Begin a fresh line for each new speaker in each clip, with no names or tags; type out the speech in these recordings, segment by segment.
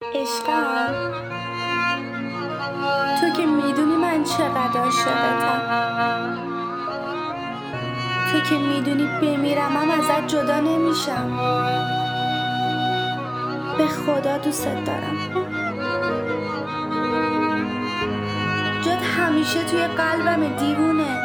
عشقم، تو که میدونی من چقدر عاشقتم، تو که میدونی بمیرم هم ازت جدا نمیشم. به خدا دوست دارم، جات همیشه توی قلبم دیوونه.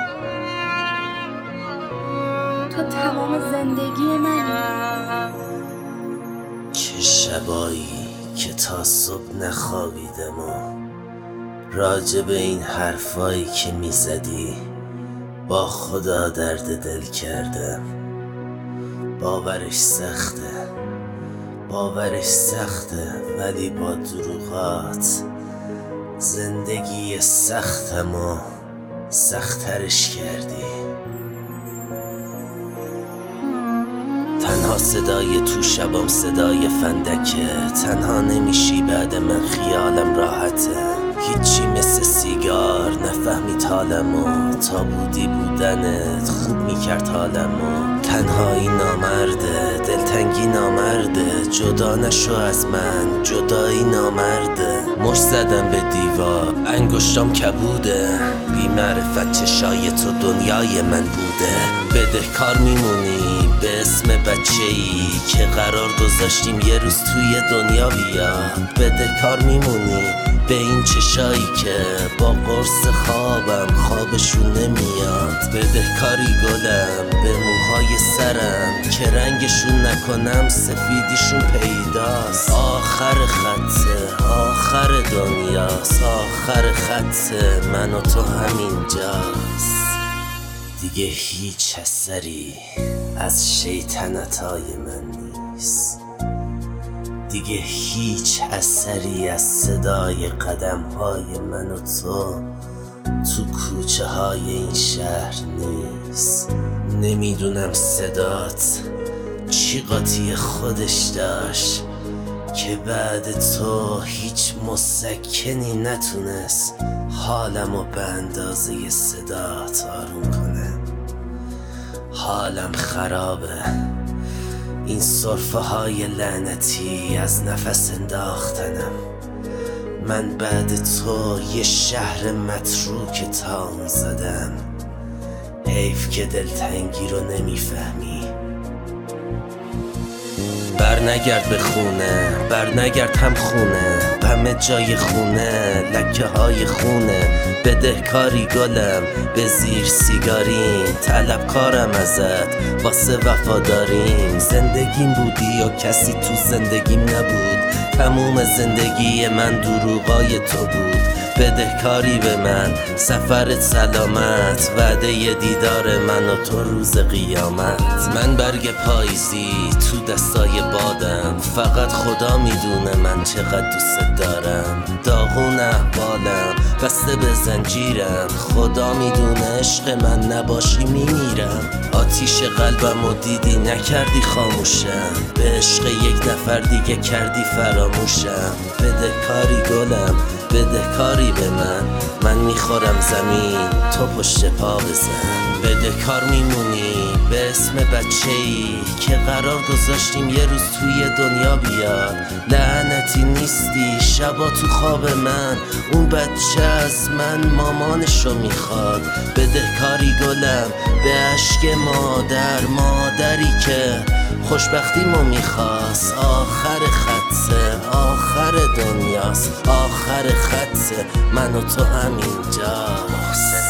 تو تمام زندگی منی.
چه شبایی که تا صبح نخوابیدم و راجع به این حرفایی که میزدی با خدا درد دل کردم. باورش سخته ولی با دروغات زندگی سختم و سخترش کردی. تنها صدای تو شبام صدای فندکه، تنها نمیشی بعد من خیالم راحته. هیچی مثل سیگار نفهمید حالمو، تا بودی بودنت خوب میکرد حالمو. تنهایی نامرده، دلتنگی نامرده، جدا نشو از من، جدایی نامرده. مش زدم به دیوار، انگشتام کبوده، بی معرفت چشای تو دنیای من بوده. بدهکار میمونی به اسم بچه‌ای که قرار گذاشتیم یه روز توی دنیا بیاد. بدهکار میمونی به این چشایی که با قرص خوابم خوابشون نمیاد. بدهکاری گلم به موهای سرم که رنگشون نکنم سفیدیشون پیداست. آخر خطه، آخر دنیاست، آخر خطه من و تو همینجاست. دیگه هیچ اثری از شیطنتای من نیست، دیگه هیچ اثری از صدای قدم‌های من و تو کوچه های این شهر نیست. نمیدونم صدات چی قاطی خودش داشت که بعد تو هیچ مسکنی نتونست حالمو به اندازه صدات آروم کنه. حالم خرابه، این سرفه های لعنتی از نفس انداختنم. من بعد تو یه شهر متروک تان زدم. حیف که دلتنگی رو نمیفهمی. برنگرد به خونه، برنگرد هم خونه، همه جای خونه لکه های خونه. بدهکاری گلم به زیر سیگارین، طلبکارم ازت واسه وفاداریم. زندگیم بودی و کسی تو زندگیم نبود، تموم زندگی من دروغای تو بود. بدهکاری به من، سفرت سلامت، وعده ی دیدار من و تو روز قیامت. من برگ پاییزی تو دستای بادم، فقط خدا میدونه من چقدر دوست دارم. داغون احوالم بسته به زنجیرم، خدا میدونه عشق من نباشی میمیرم. آتیش قلبم و دیدی نکردی خاموشم، به عشق یک نفر دیگه کردی فراموشم. بدهکاری گلم، بدهکاری به من میخورم زمین تو پشت پا بزن. بدهکار میمونی به اسم بچه‌ای که قرار گذاشتیم یه روز توی دنیا بیاد. لعنتی نیستی شبا تو خواب من، اون بچه از من مامانشو میخواد. بدهکاری گلم به عشق مادر، مادری که خوشبختیمو میخواست. آخر خطه، آخر دنیاست، آخر خطه من و تو همینجاست.